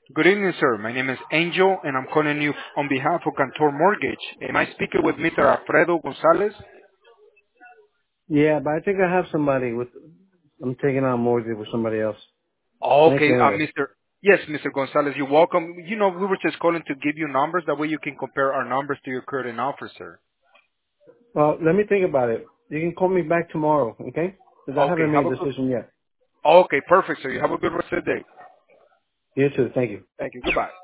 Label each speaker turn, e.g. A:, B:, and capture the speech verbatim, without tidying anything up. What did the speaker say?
A: Good evening, sir. My name is Angel, and I'm calling you on behalf of Cantor Mortgage. Am I speaking with Mister Alfredo Gonzalez?
B: Yeah, but I think I have somebody with. I'm taking on a mortgage with somebody else. Thanks
A: Okay, uh,
B: anyway.
A: Mister Yes, Mister Gonzalez, you're welcome. You know, we were just calling to give you numbers. That way you can compare our numbers to your current offer, sir.
B: Well, let me think about it. You can call me back tomorrow, okay? Because I
A: Okay,
B: haven't
A: have
B: made
A: a
B: a
A: good,
B: decision yet.
A: okay, perfect, sir. You have a good rest of the day.
B: You too. Thank you.
A: Thank you. Goodbye.